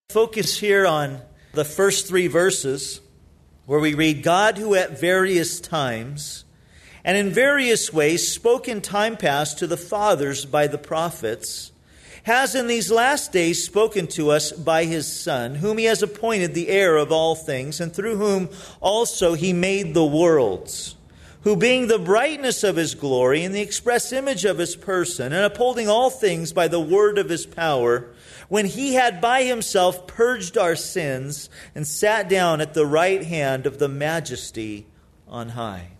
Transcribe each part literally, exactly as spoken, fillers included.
Focus here on the first three verses where we read, God who at various times and in various ways spoke in time past to the fathers by the prophets, has in these last days spoken to us by his Son, whom he has appointed the heir of all things, and through whom also he made the worlds, who being the brightness of his glory and the express image of his person, and upholding all things by the word of his power, when he had by himself purged our sins and sat down at the right hand of the Majesty on high.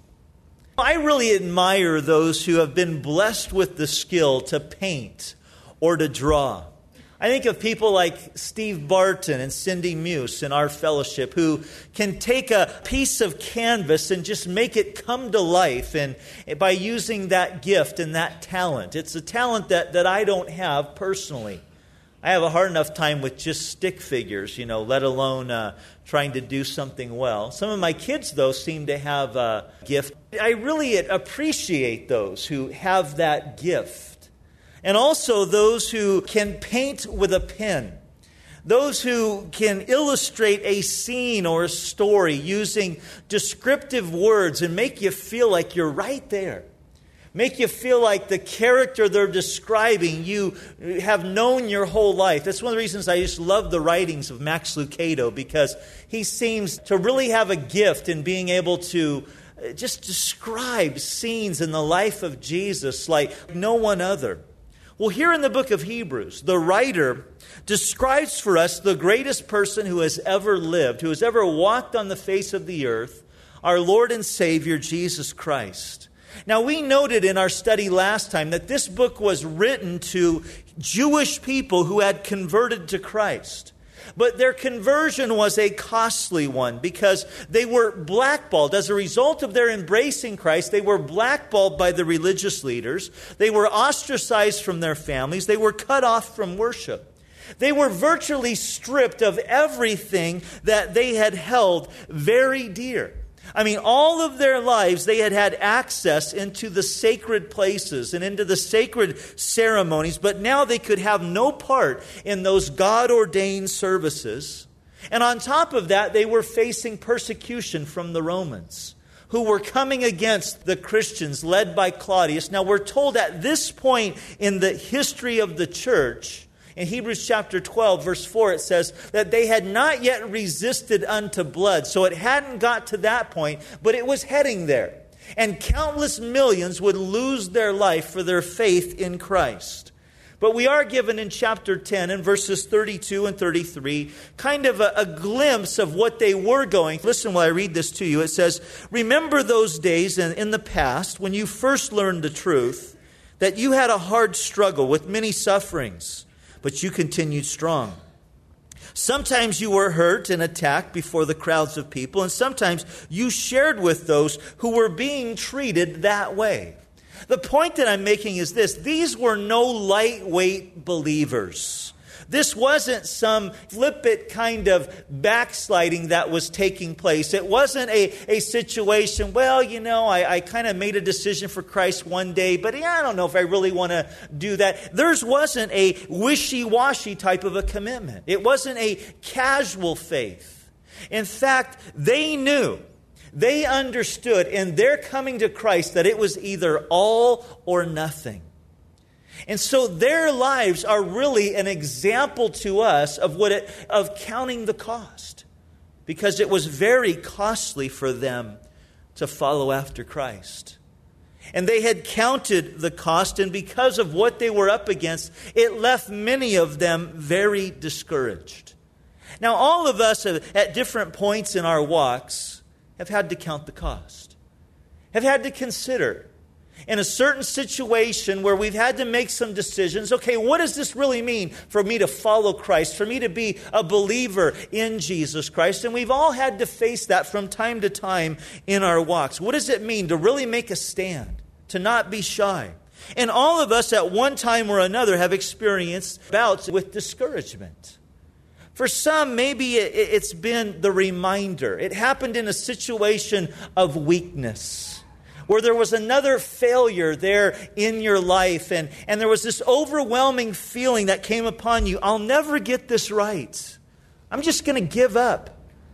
I really admire those who have been blessed with the skill to paint or to draw. I think of people like Steve Barton and Cindy Muse in our fellowship who can take a piece of canvas and just make it come to life and by using that gift and that talent. It's a talent that, that I don't have personally. I have a hard enough time with just stick figures, you know, let alone uh, trying to do something well. Some of my kids, though, seem to have a gift. I really appreciate those who have that gift. And also those who can paint with a pen. Those who can illustrate a scene or a story using descriptive words and make you feel like you're right there. Make you feel like the character they're describing you have known your whole life. That's one of the reasons I just love the writings of Max Lucado, because he seems to really have a gift in being able to just describe scenes in the life of Jesus like no one other. Well, here in the book of Hebrews, the writer describes for us the greatest person who has ever lived, who has ever walked on the face of the earth, our Lord and Savior, Jesus Christ. Now, we noted in our study last time that this book was written to Jewish people who had converted to Christ. But their conversion was a costly one because they were blackballed. As a result of their embracing Christ, they were blackballed by the religious leaders. They were ostracized from their families. They were cut off from worship. They were virtually stripped of everything that they had held very dear. I mean, all of their lives, they had had access into the sacred places and into the sacred ceremonies, but now they could have no part in those God-ordained services. And on top of that, they were facing persecution from the Romans, who were coming against the Christians led by Claudius. Now, we're told at this point in the history of the church, in Hebrews chapter twelve, verse four, it says that they had not yet resisted unto blood. So it hadn't got to that point, but it was heading there. And countless millions would lose their life for their faith in Christ. But we are given in chapter ten, in verses thirty-two and thirty-three, kind of a, a glimpse of what they were going. Listen while I read this to you. It says, remember those days in, in the past when you first learned the truth, that you had a hard struggle with many sufferings, but you continued strong. Sometimes you were hurt and attacked before the crowds of people, and sometimes you shared with those who were being treated that way. The point that I'm making is this: these were no lightweight believers. This wasn't some flippant kind of backsliding that was taking place. It wasn't a, a situation, well, you know, I, I kind of made a decision for Christ one day, but yeah, I don't know if I really want to do that. Theirs wasn't a wishy-washy type of a commitment. It wasn't a casual faith. In fact, they knew, they understood in their coming to Christ that it was either all or nothing. And so their lives are really an example to us of what it, of counting the cost, because it was very costly for them to follow after Christ. And they had counted the cost, and because of what they were up against, it left many of them very discouraged. Now, all of us have, at different points in our walks have had to count the cost, have had to consider in a certain situation where we've had to make some decisions. Okay, what does this really mean for me to follow Christ, for me to be a believer in Jesus Christ? And we've all had to face that from time to time in our walks. What does it mean to really make a stand, to not be shy? And all of us at one time or another have experienced bouts with discouragement. For some, maybe it's been the reminder. It happened in a situation of weakness, where there was another failure there in your life, and, and there was this overwhelming feeling that came upon you. I'll never get this right. I'm just going to give up.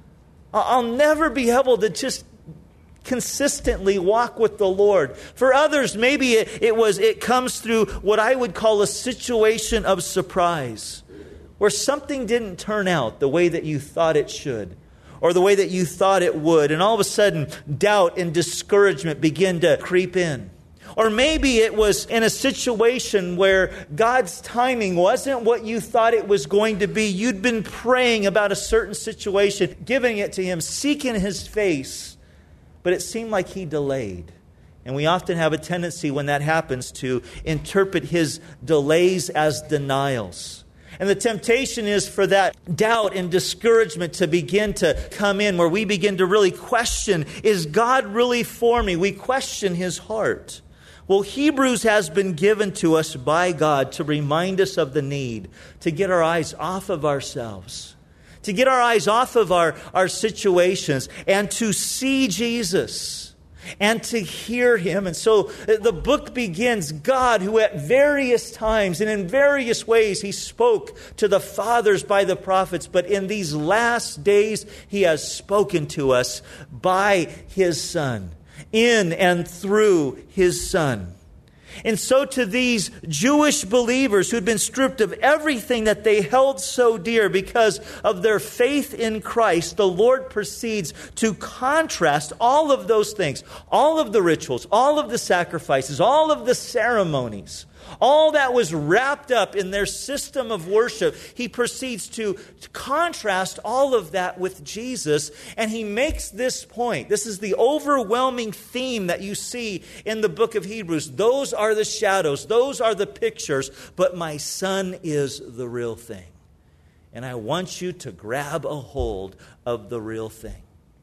I'll never be able to just consistently walk with the Lord. For others, maybe it, it was it comes through what I would call a situation of surprise, where something didn't turn out the way that you thought it should, or the way that you thought it would, and all of a sudden doubt and discouragement begin to creep in. Or maybe it was in a situation where God's timing wasn't what you thought it was going to be. You'd been praying about a certain situation, giving it to Him, seeking His face, but it seemed like He delayed. And we often have a tendency when that happens to interpret His delays as denials. And the temptation is for that doubt and discouragement to begin to come in, where we begin to really question, is God really for me? We question His heart. Well, Hebrews has been given to us by God to remind us of the need to get our eyes off of ourselves, to get our eyes off of our, our situations, and to see Jesus and to hear Him. And so the book begins, God, who at various times and in various ways He spoke to the fathers by the prophets, but in these last days He has spoken to us by His Son, in and through His Son. And so to these Jewish believers who'd been stripped of everything that they held so dear because of their faith in Christ, the Lord proceeds to contrast all of those things, all of the rituals, all of the sacrifices, all of the ceremonies, all that was wrapped up in their system of worship. He proceeds to, to contrast all of that with Jesus, and He makes this point. This is the overwhelming theme that you see in the book of Hebrews. Those are the shadows, those are the pictures, but my Son is the real thing. And I want you to grab a hold of the real thing.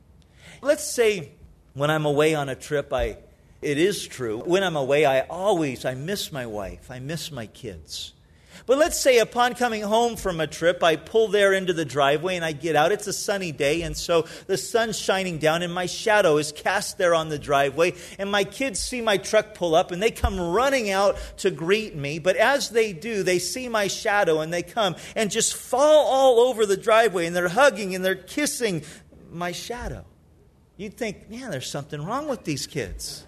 Let's say when I'm away on a trip, I It is true. When I'm away, I always, I miss my wife. I miss my kids. But let's say upon coming home from a trip, I pull there into the driveway and I get out. It's a sunny day, and so the sun's shining down and my shadow is cast there on the driveway. And my kids see my truck pull up and they come running out to greet me. But as they do, they see my shadow and they come and just fall all over the driveway, and they're hugging and they're kissing my shadow. You'd think, man, there's something wrong with these kids.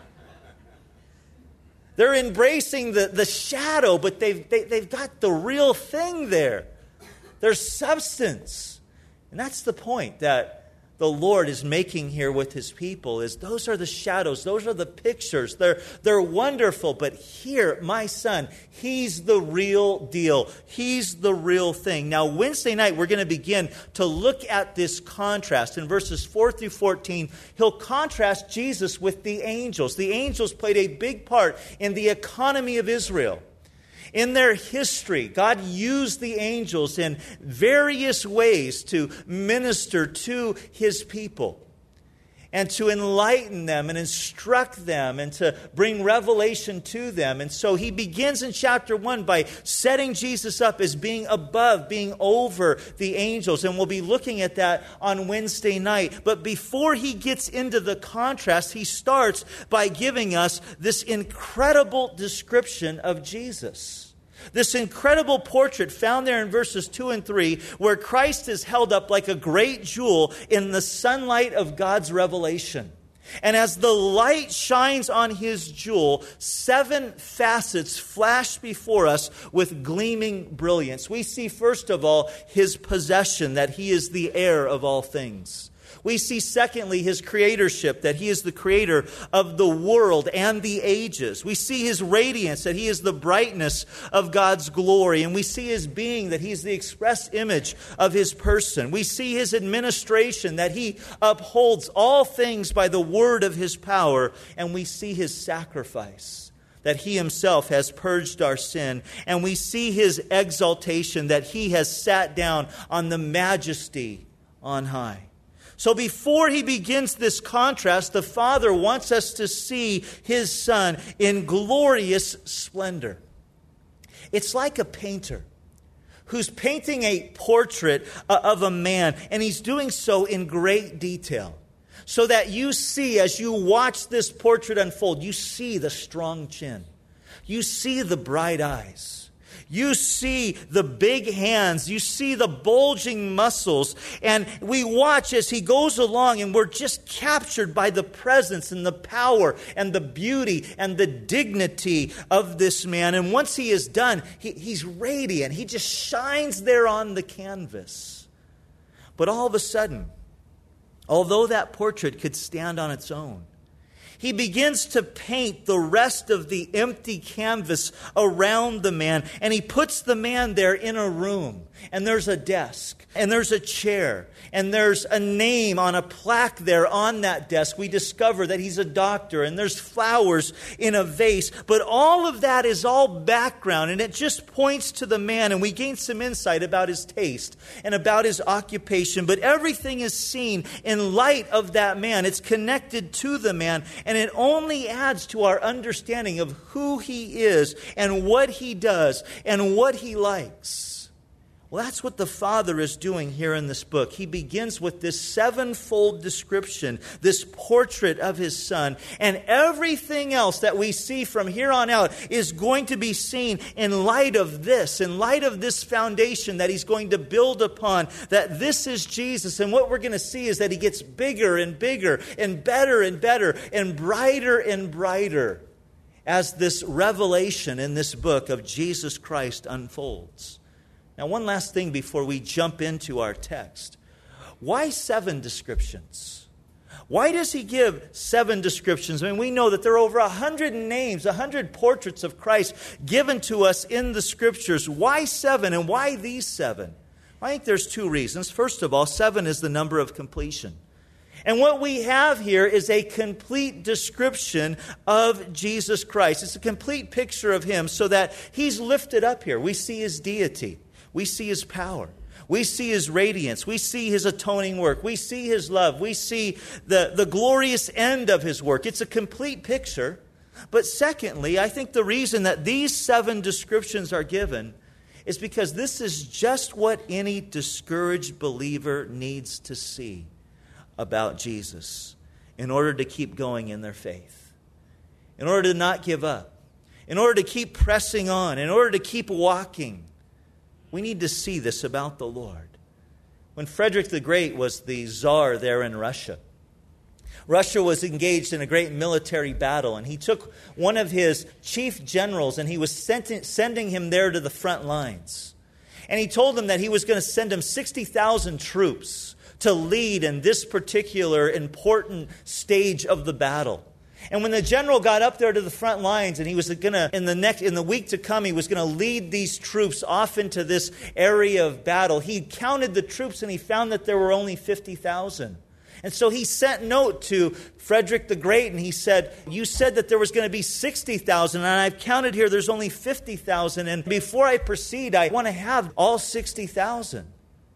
They're embracing the, the shadow, but they've, they, they've got the real thing there. There's substance. And that's the point that the Lord is making here with His people, is those are the shadows. Those are the pictures. They're, they're wonderful. But here, my Son, He's the real deal. He's the real thing. Now, Wednesday night, we're going to begin to look at this contrast. In verses four through fourteen, He'll contrast Jesus with the angels. The angels played a big part in the economy of Israel. In their history, God used the angels in various ways to minister to His people and to enlighten them and instruct them and to bring revelation to them. And so He begins in chapter one by setting Jesus up as being above, being over the angels. And we'll be looking at that on Wednesday night. But before He gets into the contrast, He starts by giving us this incredible description of Jesus. This incredible portrait found there in verses two and three, where Christ is held up like a great jewel in the sunlight of God's revelation. And as the light shines on His jewel, seven facets flash before us with gleaming brilliance. We see, first of all, His possession, that He is the heir of all things. We see, secondly, His creatorship, that He is the creator of the world and the ages. We see His radiance, that He is the brightness of God's glory. And we see His being, that He is the express image of His person. We see His administration, that He upholds all things by the word of His power. And we see His sacrifice, that He Himself has purged our sin. And we see His exaltation, that He has sat down on the majesty on high. So before He begins this contrast, the Father wants us to see His Son in glorious splendor. It's like a painter who's painting a portrait of a man, and he's doing so in great detail, so that you see, as you watch this portrait unfold, you see the strong chin. You see the bright eyes. You see the big hands. You see the bulging muscles. And we watch as he goes along, and we're just captured by the presence and the power and the beauty and the dignity of this man. And once he is done, he, he's radiant. He just shines there on the canvas. But all of a sudden, although that portrait could stand on its own, he begins to paint the rest of the empty canvas around the man. And he puts the man there in a room. And there's a desk. And there's a chair. And there's a name on a plaque there on that desk. We discover that he's a doctor. And there's flowers in a vase. But all of that is all background. And it just points to the man. And we gain some insight about his taste and about his occupation. But everything is seen in light of that man. It's connected to the man. And it only adds to our understanding of who he is and what he does and what he likes. Well, that's what the Father is doing here in this book. He begins with this sevenfold description, this portrait of his Son. And everything else that we see from here on out is going to be seen in light of this, in light of this foundation that he's going to build upon, that this is Jesus. And what we're going to see is that he gets bigger and bigger and better and better and brighter and brighter as this revelation in this book of Jesus Christ unfolds. Now, one last thing before we jump into our text. Why seven descriptions? Why does he give seven descriptions? I mean, we know that there are over a hundred names, a hundred portraits of Christ given to us in the Scriptures. Why seven, and why these seven? I think there's two reasons. First of all, seven is the number of completion. And what we have here is a complete description of Jesus Christ. It's a complete picture of him so that he's lifted up here. We see his deity. We see his power. We see his radiance. We see his atoning work. We see his love. We see the, the glorious end of his work. It's a complete picture. But secondly, I think the reason that these seven descriptions are given is because this is just what any discouraged believer needs to see about Jesus in order to keep going in their faith, in order to not give up, in order to keep pressing on, in order to keep walking. We need to see this about the Lord. When Frederick the Great was the Tsar there in Russia, Russia was engaged in a great military battle, and he took one of his chief generals and he was sent, sending him there to the front lines. And he told him that he was going to send him sixty thousand troops to lead in this particular important stage of the battle. And when the general got up there to the front lines, and he was going to, in the next, in the week to come, he was going to lead these troops off into this area of battle, he counted the troops and he found that there were only fifty thousand. And so he sent a note to Frederick the Great, and he said, you said that there was going to be sixty thousand, and I've counted here there's only fifty thousand, and before I proceed, I want to have all sixty thousand.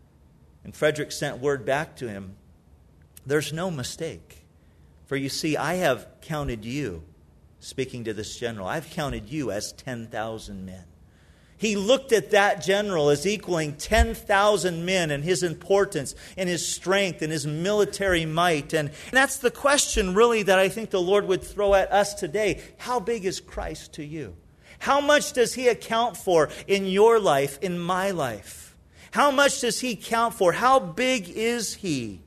And Frederick sent word back to him, there's no mistake. For you see, I have counted you, speaking to this general, I've counted you as ten thousand men. He looked at that general as equaling ten thousand men and his importance and his strength and his military might. And that's the question really that I think the Lord would throw at us today. How big is Christ to you? How much does he account for in your life, in my life? How much does he count for? How big is he?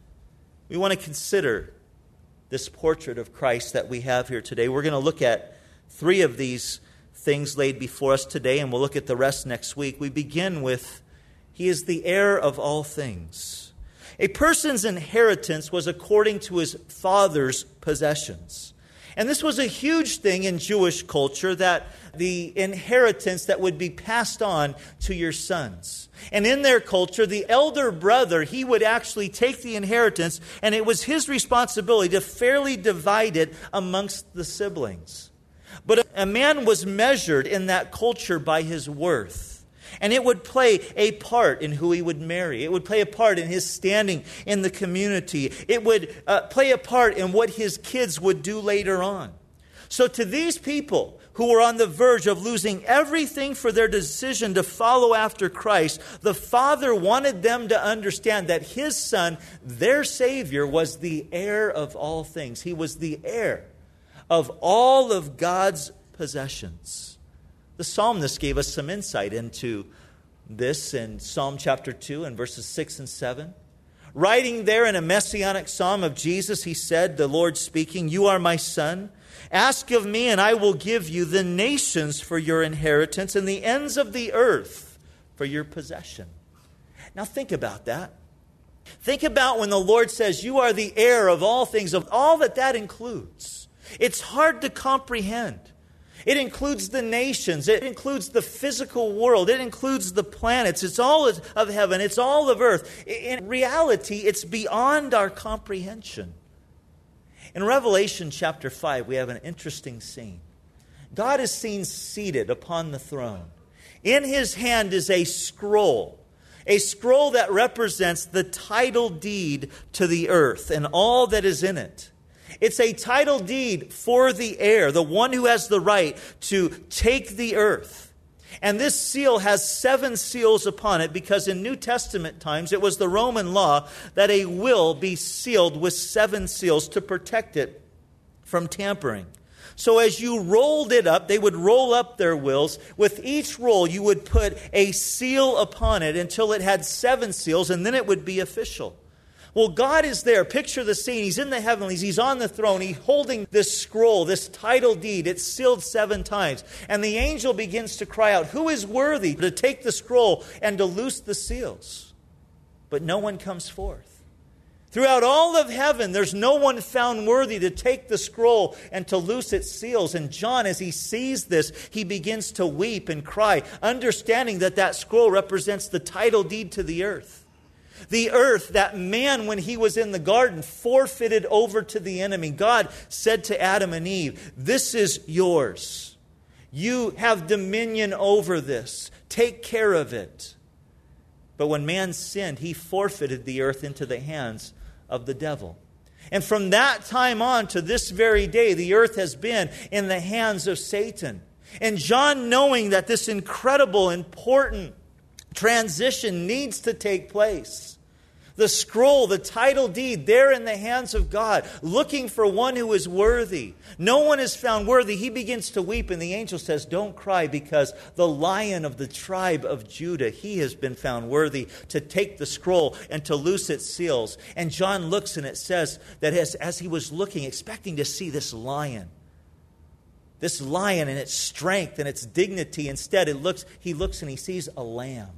We want to consider this portrait of Christ that we have here today. We're going to look at three of these things laid before us today, and we'll look at the rest next week. We begin with, he is the heir of all things. A person's inheritance was according to his father's possessions. And this was a huge thing in Jewish culture, that the inheritance that would be passed on to your sons. And in their culture, the elder brother, he would actually take the inheritance, and it was his responsibility to fairly divide it amongst the siblings. But a man was measured in that culture by his worth. And it would play a part in who he would marry. It would play a part in his standing in the community. It would uh, play a part in what his kids would do later on. So to these people who were on the verge of losing everything for their decision to follow after Christ, the Father wanted them to understand that his Son, their Savior, was the heir of all things. He was the heir of all of God's possessions. The psalmist gave us some insight into this in Psalm chapter two and verses six and seven. Writing there in a messianic psalm of Jesus, he said, the Lord speaking, "You are my son. Ask of me, and I will give you the nations for your inheritance and the ends of the earth for your possession." Now think about that. Think about when the Lord says, "You are the heir of all things," of all that that includes. It's hard to comprehend. It includes the nations. It includes the physical world. It includes the planets. It's all of heaven. It's all of earth. In reality, it's beyond our comprehension. In Revelation chapter five, we have an interesting scene. God is seen seated upon the throne. In his hand is a scroll, a scroll that represents the title deed to the earth and all that is in it. It's a title deed for the heir, the one who has the right to take the earth. And this seal has seven seals upon it because in New Testament times it was the Roman law that a will be sealed with seven seals to protect it from tampering. So as you rolled it up, they would roll up their wills. With each roll, you would put a seal upon it until it had seven seals, and then it would be official. Well, God is there. Picture the scene. He's in the heavenlies. He's on the throne. He's holding this scroll, this title deed. It's sealed seven times. And the angel begins to cry out, "Who is worthy to take the scroll and to loose the seals?" But no one comes forth. Throughout all of heaven, there's no one found worthy to take the scroll and to loose its seals. And John, as he sees this, he begins to weep and cry, understanding that that scroll represents the title deed to the earth. The earth that man, when he was in the garden, forfeited over to the enemy. God said to Adam and Eve, "This is yours. You have dominion over this. Take care of it." But when man sinned, he forfeited the earth into the hands of the devil. And from that time on to this very day, the earth has been in the hands of Satan. And John, knowing that this incredible, important transition needs to take place, the scroll, the title deed, there in the hands of God, looking for one who is worthy. No one is found worthy. He begins to weep, and the angel says, "Don't cry, because the Lion of the tribe of Judah, he has been found worthy to take the scroll and to loose its seals." And John looks, and it says that as, as he was looking, expecting to see this lion, this lion and its strength and its dignity, instead it looks, he looks and he sees a lamb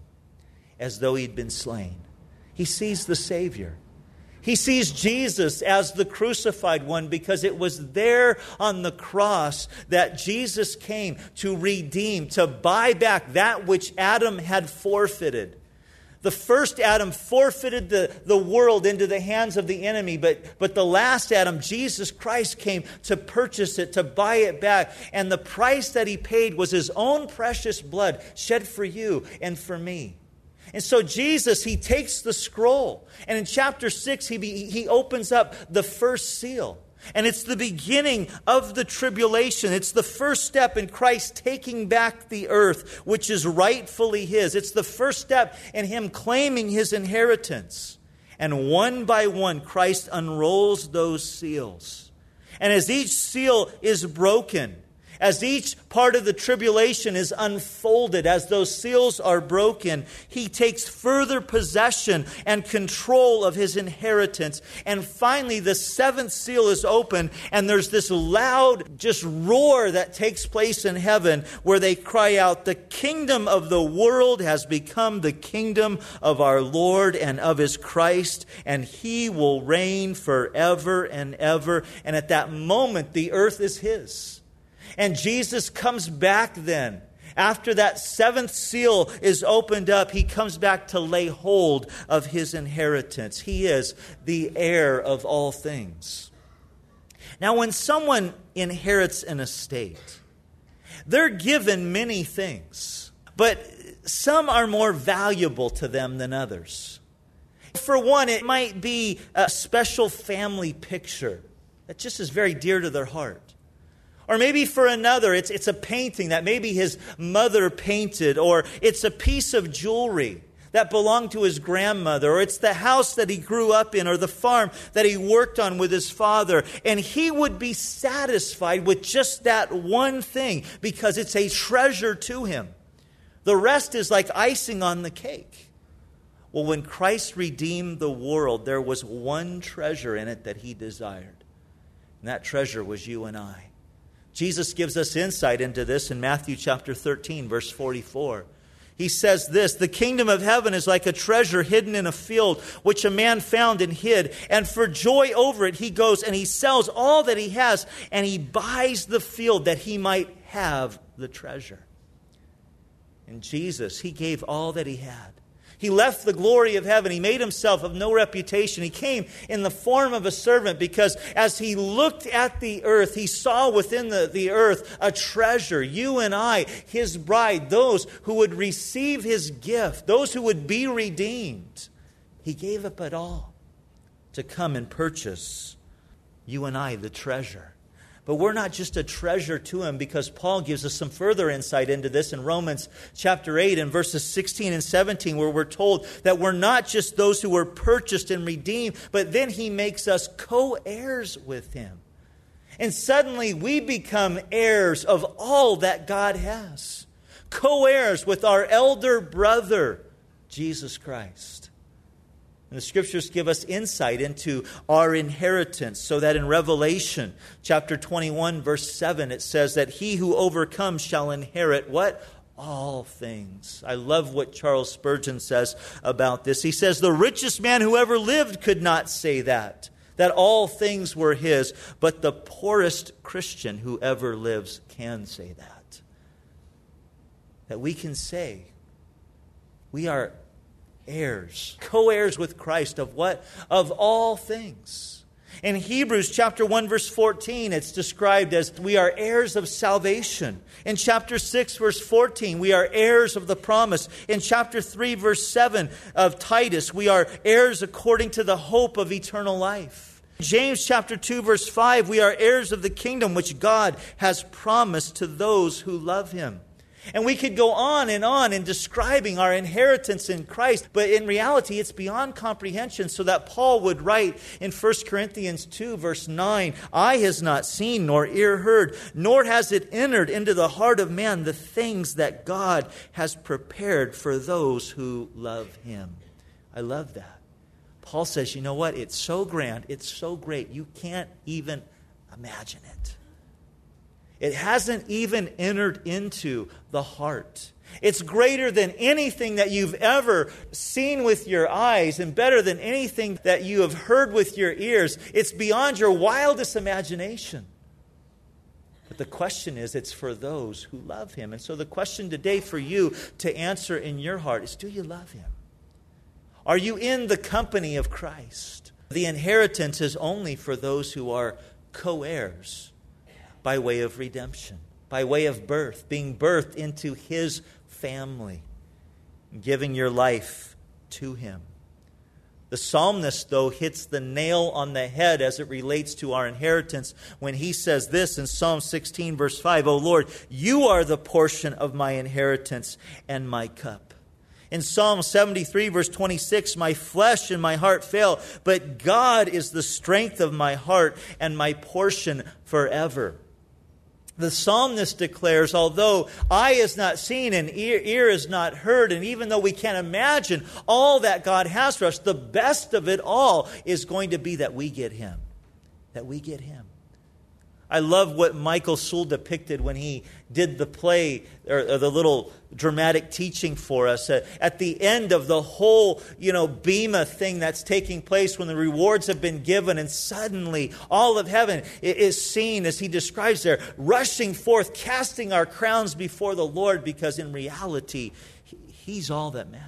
as though he'd been slain. He sees the Savior. He sees Jesus as the crucified one, because it was there on the cross that Jesus came to redeem, to buy back that which Adam had forfeited. The first Adam forfeited the, the world into the hands of the enemy, but, but the last Adam, Jesus Christ, came to purchase it, to buy it back. And the price that he paid was his own precious blood shed for you and for me. And so Jesus, he takes the scroll. And in chapter six, he, be, he opens up the first seal. And it's the beginning of the tribulation. It's the first step in Christ taking back the earth, which is rightfully his. It's the first step in him claiming his inheritance. And one by one, Christ unrolls those seals. And as each seal is broken, as each part of the tribulation is unfolded, as those seals are broken, he takes further possession and control of his inheritance. And finally, the seventh seal is open, and there's this loud just roar that takes place in heaven where they cry out, "The kingdom of the world has become the kingdom of our Lord and of his Christ, and he will reign forever and ever." And at that moment, the earth is his. And Jesus comes back then. After that seventh seal is opened up, he comes back to lay hold of his inheritance. He is the heir of all things. Now, when someone inherits an estate, they're given many things, but some are more valuable to them than others. For one, it might be a special family picture that just is very dear to their heart. Or maybe for another, it's, it's a painting that maybe his mother painted, or it's a piece of jewelry that belonged to his grandmother, or it's the house that he grew up in, or the farm that he worked on with his father. And he would be satisfied with just that one thing because it's a treasure to him. The rest is like icing on the cake. Well, when Christ redeemed the world, there was one treasure in it that he desired. And that treasure was you and I. Jesus gives us insight into this in Matthew chapter thirteen, verse forty-four. He says this, "The kingdom of heaven is like a treasure hidden in a field, which a man found and hid. And for joy over it, he goes and he sells all that he has, and he buys the field that he might have the treasure." And Jesus, he gave all that he had. He left the glory of heaven. He made himself of no reputation. He came in the form of a servant because as he looked at the earth, he saw within the, the earth a treasure. You and I, his bride, those who would receive his gift, those who would be redeemed. He gave up it all to come and purchase you and I the treasure. But we're not just a treasure to him, because Paul gives us some further insight into this in Romans chapter eight and verses sixteen and seventeen, where we're told that we're not just those who were purchased and redeemed, but then he makes us co-heirs with him. And suddenly we become heirs of all that God has. Co-heirs with our elder brother, Jesus Christ. And the Scriptures give us insight into our inheritance, so that in Revelation chapter twenty-one, verse seven, it says that he who overcomes shall inherit what? All things. I love what Charles Spurgeon says about this. He says, "The richest man who ever lived could not say that, that all things were his, but the poorest Christian who ever lives can say that." That we can say, we are heirs, co-heirs with Christ of what? Of all things. In Hebrews chapter one verse fourteen, it's described as we are heirs of salvation. In chapter six verse fourteen, we are heirs of the promise. In chapter three verse seven of Titus, we are heirs according to the hope of eternal life. James chapter two verse five, we are heirs of the kingdom which God has promised to those who love him. And we could go on and on in describing our inheritance in Christ, but in reality it's beyond comprehension, so that Paul would write in First Corinthians two verse nine, "Eye has not seen nor ear heard, nor has it entered into the heart of man the things that God has prepared for those who love him." I love that. Paul says, you know what? It's so grand, it's so great, you can't even imagine it. It hasn't even entered into the heart. It's greater than anything that you've ever seen with your eyes, and better than anything that you have heard with your ears. It's beyond your wildest imagination. But the question is, it's for those who love him. And so the question today for you to answer in your heart is, do you love him? Are you in the company of Christ? The inheritance is only for those who are co-heirs by way of redemption, by way of birth, being birthed into his family, giving your life to him. The psalmist, though, hits the nail on the head as it relates to our inheritance when he says this in Psalm sixteen, verse five, "O Lord, you are the portion of my inheritance and my cup." In Psalm seventy-three, verse twenty-six, "My flesh and my heart fail, but God is the strength of my heart and my portion forever." The psalmist declares, although eye is not seen and ear, ear is not heard, and even though we can't imagine all that God has for us, the best of it all is going to be that we get him. That we get him. I love what Michael Sewell depicted when he did the play, or, or the little dramatic teaching for us. Uh, at the end of the whole, you know, Bema thing that's taking place, when the rewards have been given, and suddenly all of heaven is seen, as he describes there, rushing forth, casting our crowns before the Lord, because in reality, he's all that matters.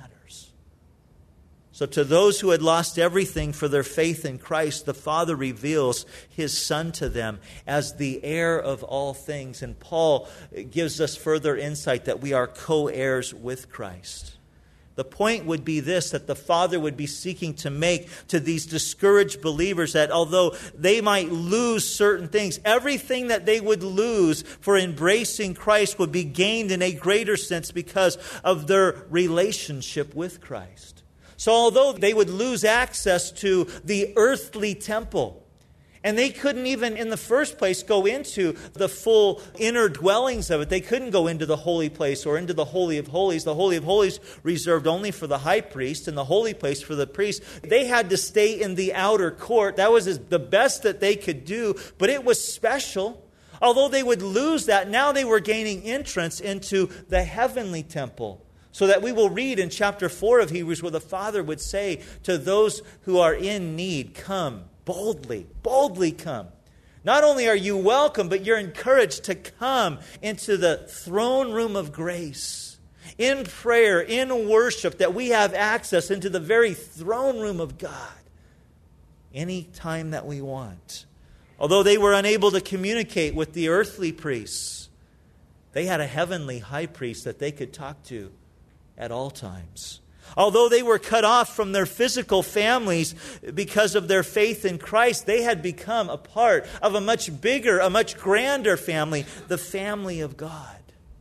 So to those who had lost everything for their faith in Christ, the Father reveals his Son to them as the heir of all things. And Paul gives us further insight that we are co-heirs with Christ. The point would be this, that the Father would be seeking to make to these discouraged believers that although they might lose certain things, everything that they would lose for embracing Christ would be gained in a greater sense because of their relationship with Christ. So although they would lose access to the earthly temple, and they couldn't even in the first place go into the full inner dwellings of it. They couldn't go into the holy place or into the Holy of Holies. The Holy of Holies reserved only for the high priest and the holy place for the priest. They had to stay in the outer court. That was the best that they could do, but it was special. Although they would lose that, now they were gaining entrance into the heavenly temple. So that we will read in chapter four of Hebrews where the Father would say to those who are in need, come. Boldly, boldly come. Not only are you welcome, but you're encouraged to come into the throne room of grace. In prayer, in worship, that we have access into the very throne room of God. Any time that we want. Although they were unable to communicate with the earthly priests, they had a heavenly high priest that they could talk to at all times. Although they were cut off from their physical families because of their faith in Christ, they had become a part of a much bigger, a much grander family, the family of God.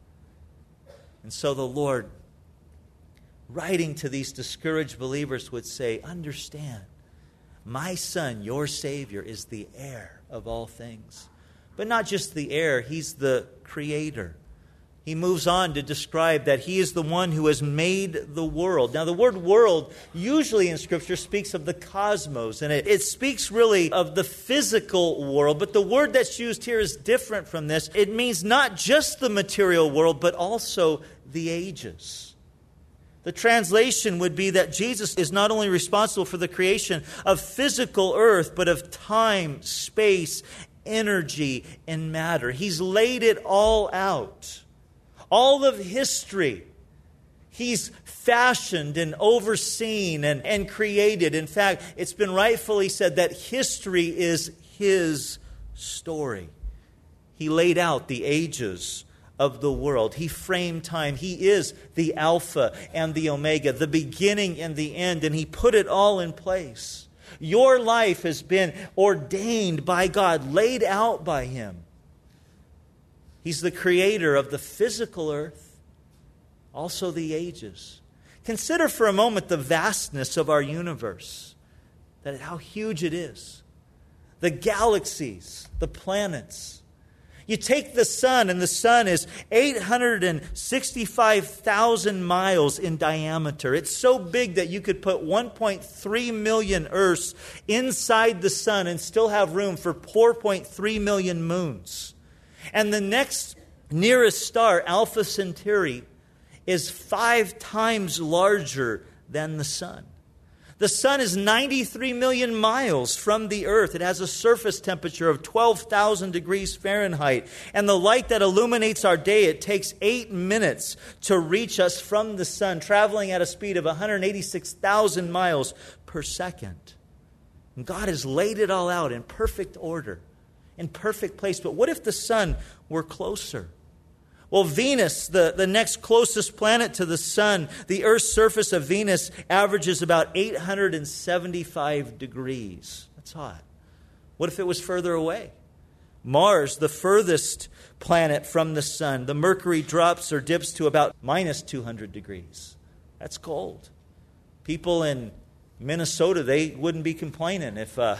And so the Lord, writing to these discouraged believers, would say, understand, my Son, your Savior, is the heir of all things. But not just the heir, He's the Creator. He moves on to describe that He is the one who has made the world. Now, the word world usually in Scripture speaks of the cosmos, and it, it speaks really of the physical world. But the word that's used here is different from this. It means not just the material world, but also the ages. The translation would be that Jesus is not only responsible for the creation of physical earth, but of time, space, energy, and matter. He's laid it all out. All of history, He's fashioned and overseen and, and created. In fact, it's been rightfully said that history is His story. He laid out the ages of the world. He framed time. He is the Alpha and the Omega, the beginning and the end, and He put it all in place. Your life has been ordained by God, laid out by Him. He's the creator of the physical earth, also the ages. Consider for a moment the vastness of our universe, that how huge it is. The galaxies, the planets. You take the sun, and the sun is eight hundred sixty-five thousand miles in diameter. It's so big that you could put one point three million Earths inside the sun and still have room for four point three million moons. And the next nearest star, Alpha Centauri, is five times larger than the sun. The sun is ninety-three million miles from the earth. It has a surface temperature of twelve thousand degrees Fahrenheit. And the light that illuminates our day, it takes eight minutes to reach us from the sun, traveling at a speed of one hundred eighty-six thousand miles per second. And God has laid it all out in perfect order, in perfect place. But what if the sun were closer? Well, Venus, the, the next closest planet to the sun, the Earth's surface of Venus averages about eight hundred seventy-five degrees. That's hot. What if it was further away? Mars, the furthest planet from the sun, the mercury drops or dips to about minus two hundred degrees. That's cold. People in Minnesota, they wouldn't be complaining if uh,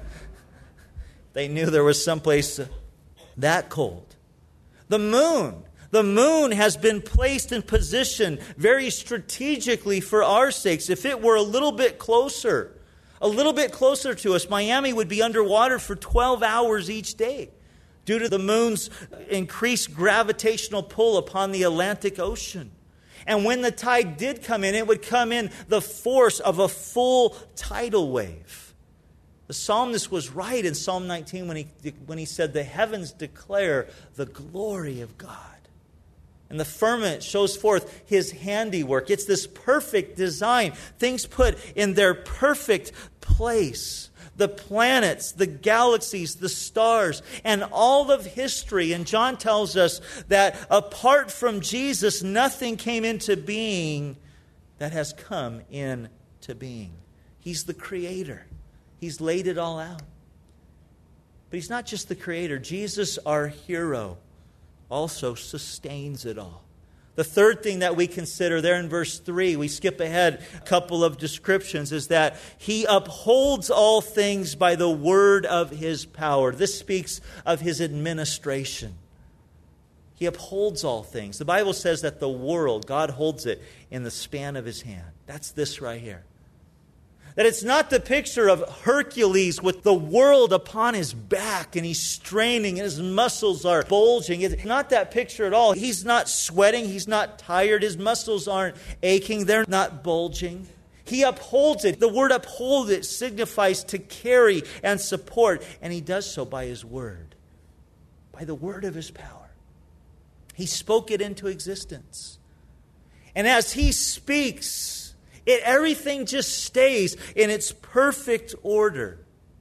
they knew there was someplace that cold. The moon. The moon has been placed in position very strategically for our sakes. If it were a little bit closer, a little bit closer to us, Miami would be underwater for twelve hours each day due to the moon's increased gravitational pull upon the Atlantic Ocean. And when the tide did come in, it would come in the force of a full tidal wave. The psalmist was right in Psalm nineteen when he, when he said, "The heavens declare the glory of God. And the firmament shows forth His handiwork." It's this perfect design. Things put in their perfect place. The planets, the galaxies, the stars, and all of history. And John tells us that apart from Jesus, nothing came into being that has come into being. He's the creator. He's laid it all out. But he's not just the creator. Jesus, our hero, also sustains it all. The third thing that we consider there in verse three, we skip ahead a couple of descriptions, is that he upholds all things by the word of his power. This speaks of his administration. He upholds all things. The Bible says that the world, God holds it in the span of his hand. That's this right here. That it's not the picture of Hercules with the world upon his back and he's straining and his muscles are bulging. It's not that picture at all. He's not sweating. He's not tired. His muscles aren't aching. They're not bulging. He upholds it. The word uphold it signifies to carry and support. And he does so by his word. By the word of his power. He spoke it into existence. And as he speaks, It, everything just stays in its perfect order.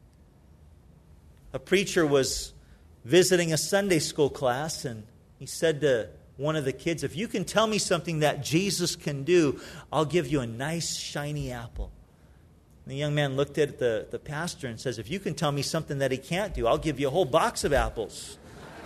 A preacher was visiting a Sunday school class, and he said to one of the kids, if you can tell me something that Jesus can do, I'll give you a nice, shiny apple. And the young man looked at the, the pastor and says, if you can tell me something that he can't do, I'll give you a whole box of apples.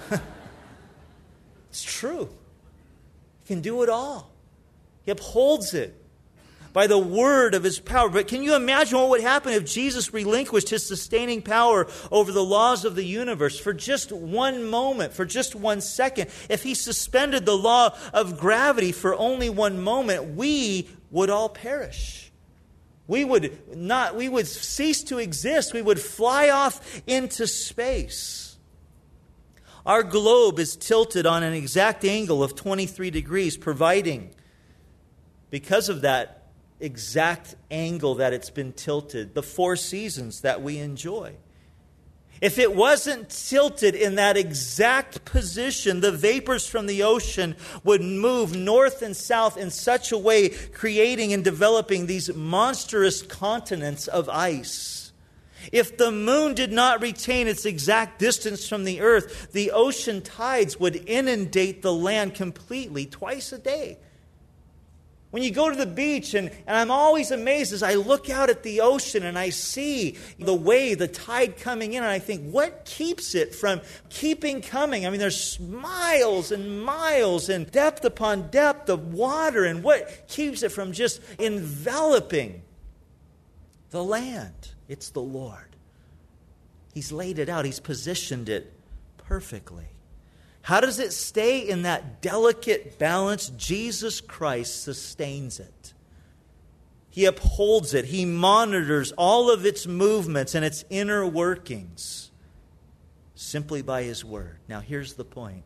It's true. He can do it all. He upholds it by the word of his power. But can you imagine what would happen if Jesus relinquished his sustaining power over the laws of the universe for just one moment, for just one second? If he suspended the law of gravity for only one moment, we would all perish. We would not, we would cease to exist. We would fly off into space. Our globe is tilted on an exact angle of twenty-three degrees, providing, because of that exact angle that it's been tilted, the four seasons that we enjoy. If it wasn't tilted in that exact position, the vapors from the ocean would move north and south in such a way, creating and developing these monstrous continents of ice. If the moon did not retain its exact distance from the earth, the ocean tides would inundate the land completely twice a day. When you go to the beach, and, and I'm always amazed as I look out at the ocean and I see the wave, the tide coming in, and I think, what keeps it from keeping coming? I mean, there's miles and miles and depth upon depth of water, and what keeps it from just enveloping the land? It's the Lord. He's laid it out. He's positioned it perfectly. How does it stay in that delicate balance? Jesus Christ sustains it. He upholds it. He monitors all of its movements and its inner workings simply by his word. Now here's the point.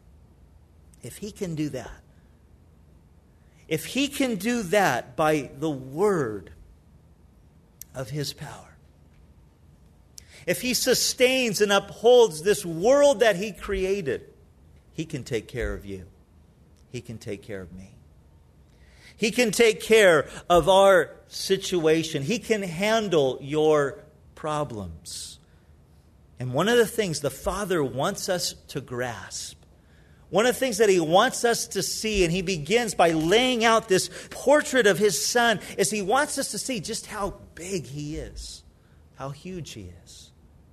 If he can do that, if he can do that by the word of his power, if he sustains and upholds this world that he created, he can take care of you. He can take care of me. He can take care of our situation. He can handle your problems. And one of the things the Father wants us to grasp, one of the things that he wants us to see, and he begins by laying out this portrait of his Son, is he wants us to see just how big he is, how huge he is.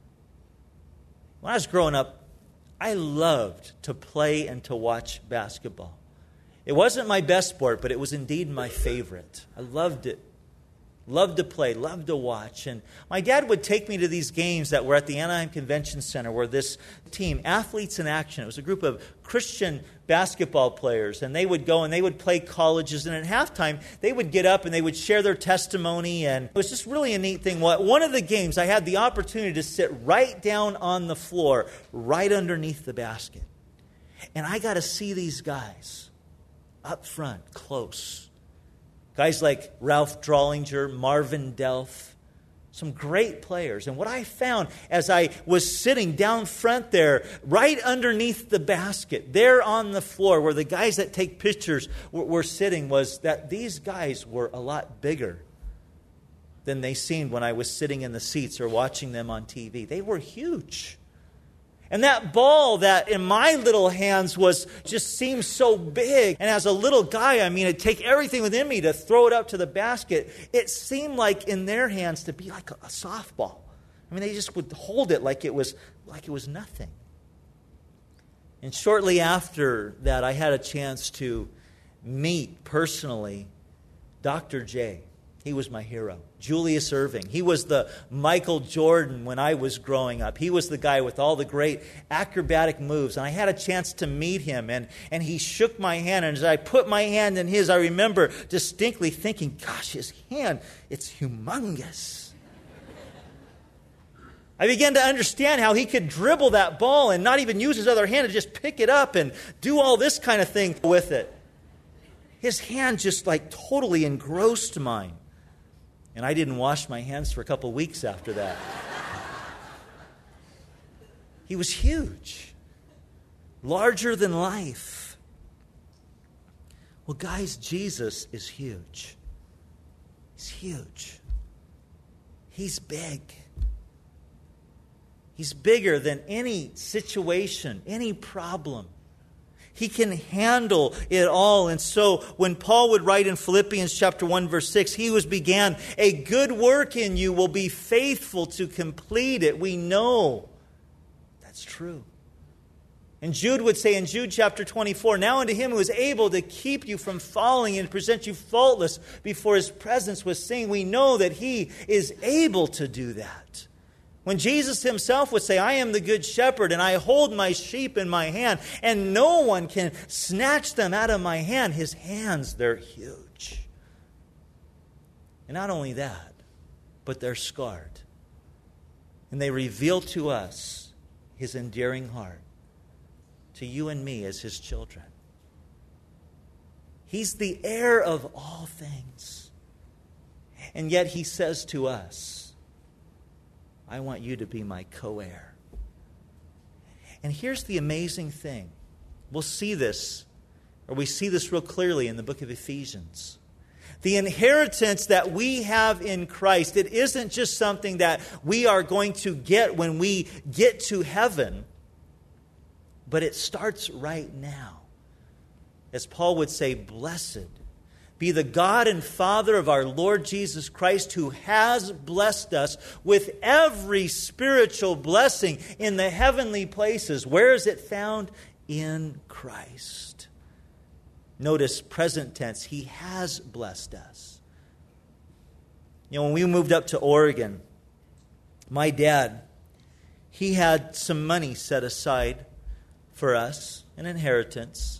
When I was growing up, I loved to play and to watch basketball. It wasn't my best sport, but it was indeed my favorite. I loved it. Loved to play, loved to watch. And my dad would take me to these games that were at the Anaheim Convention Center, where this team, Athletes in Action, it was a group of Christian basketball players, and they would go and they would play colleges, and at halftime they would get up and they would share their testimony, and it was just really a neat thing. One of the games I had the opportunity to sit right down on the floor, right underneath the basket. And I got to see these guys up front, close. Guys like Ralph Drollinger, Marvin Delf, some great players. And what I found as I was sitting down front there, right underneath the basket, there on the floor where the guys that take pictures were, were sitting, was that these guys were a lot bigger than they seemed when I was sitting in the seats or watching them on T V. They were huge. And that ball that in my little hands was just seemed so big. And as a little guy, I mean, it'd take everything within me to throw it up to the basket. It seemed like in their hands to be like a, a softball. I mean, they just would hold it like it was like it was nothing. And shortly after that, I had a chance to meet personally Doctor J. He was my hero. Julius Erving. He was the Michael Jordan when I was growing up. He was the guy with all the great acrobatic moves. And I had a chance to meet him. And, and he shook my hand. And as I put my hand in his, I remember distinctly thinking, gosh, his hand, it's humongous. I began to understand how he could dribble that ball and not even use his other hand to just pick it up and do all this kind of thing with it. His hand just like totally engrossed mine. And I didn't wash my hands for a couple of weeks after that. He was huge. Larger than life. Well, guys, Jesus is huge. He's huge. He's big. He's bigger than any situation, any problem. He can handle it all. And so when Paul would write in Philippians chapter one, verse six, he who has began a good work in you will be faithful to complete it. We know that's true. And Jude would say in Jude chapter twenty-four, now unto him who is able to keep you from falling and present you faultless before his presence with singing, we know that he is able to do that. When Jesus himself would say, I am the good shepherd and I hold my sheep in my hand and no one can snatch them out of my hand. His hands, they're huge. And not only that, but they're scarred. And they reveal to us his endearing heart to you and me as his children. He's the heir of all things. And yet he says to us, I want you to be my co-heir. And here's the amazing thing. We'll see this, or we see this real clearly in the book of Ephesians. The inheritance that we have in Christ, it isn't just something that we are going to get when we get to heaven, but it starts right now. As Paul would say, blessed be the God and Father of our Lord Jesus Christ, who has blessed us with every spiritual blessing in the heavenly places. Where is it found? In Christ. Notice present tense. He has blessed us. You know, when we moved up to Oregon, my dad, he had some money set aside for us, an inheritance,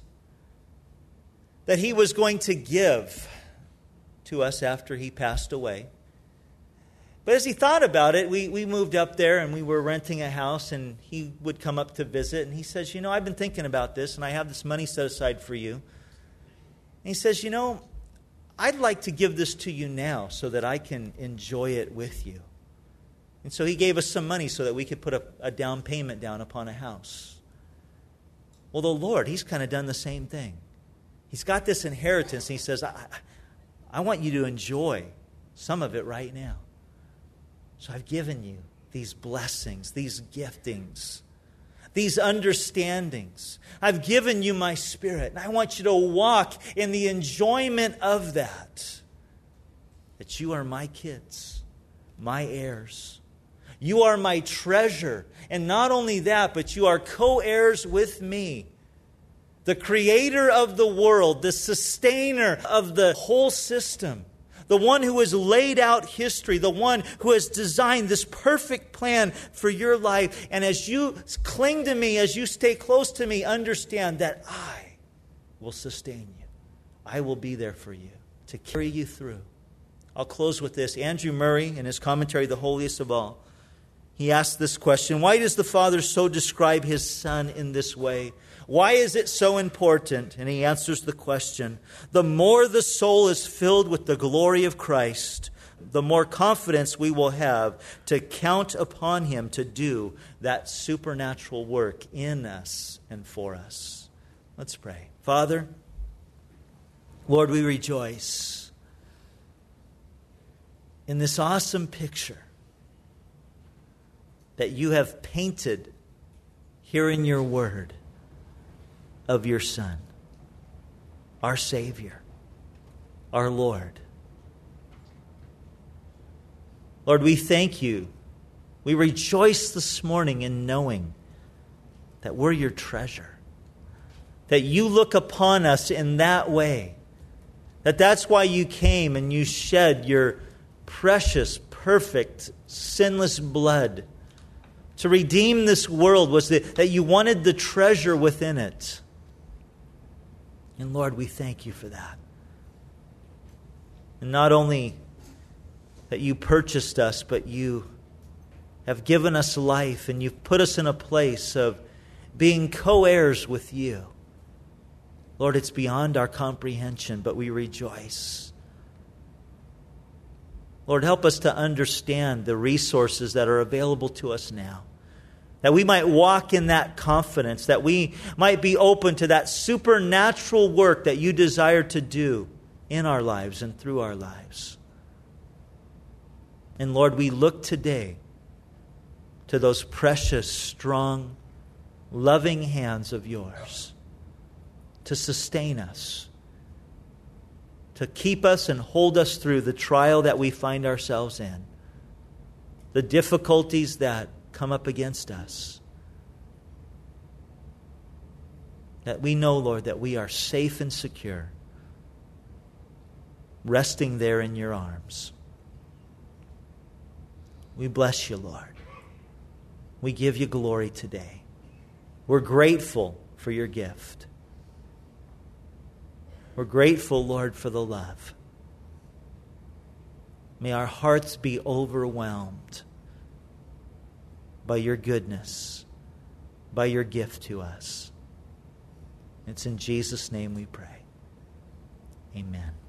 that he was going to give to us after he passed away. But as he thought about it, we, we moved up there and we were renting a house, and he would come up to visit, and he says, you know, I've been thinking about this and I have this money set aside for you. And he says, you know, I'd like to give this to you now so that I can enjoy it with you. And so he gave us some money so that we could put a, a down payment down upon a house. Well, the Lord, he's kind of done the same thing. He's got this inheritance, and he says, I, I want you to enjoy some of it right now. So I've given you these blessings, these giftings, these understandings. I've given you my Spirit, and I want you to walk in the enjoyment of that. That you are my kids, my heirs. You are my treasure. And not only that, but you are co-heirs with me. The creator of the world, the sustainer of the whole system, the one who has laid out history, the one who has designed this perfect plan for your life. And as you cling to me, as you stay close to me, understand that I will sustain you. I will be there for you to carry you through. I'll close with this. Andrew Murray, in his commentary, The Holiest of All, he asked this question: why does the Father so describe his Son in this way? Why is it so important? And he answers the question: the more the soul is filled with the glory of Christ, the more confidence we will have to count upon him to do that supernatural work in us and for us. Let's pray. Father, Lord, we rejoice in this awesome picture that you have painted here in your word of your Son, our Savior, our Lord. Lord, we thank you. We rejoice this morning in knowing that we're your treasure, that you look upon us in that way, that that's why you came and you shed your precious, perfect, sinless blood to redeem this world, was that, that you wanted the treasure within it. And Lord, we thank you for that. And not only that you purchased us, but you have given us life, and you've put us in a place of being co-heirs with you. Lord, it's beyond our comprehension, but we rejoice. Lord, help us to understand the resources that are available to us now, that we might walk in that confidence, that we might be open to that supernatural work that you desire to do in our lives and through our lives. And Lord, we look today to those precious, strong, loving hands of yours to sustain us, to keep us and hold us through the trial that we find ourselves in, the difficulties that come up against us. That we know, Lord, that we are safe and secure, resting there in your arms. We bless you, Lord. We give you glory today. We're grateful for your gift. We're grateful, Lord, for the love. May our hearts be overwhelmed by your goodness, by your gift to us. It's in Jesus' name we pray. Amen.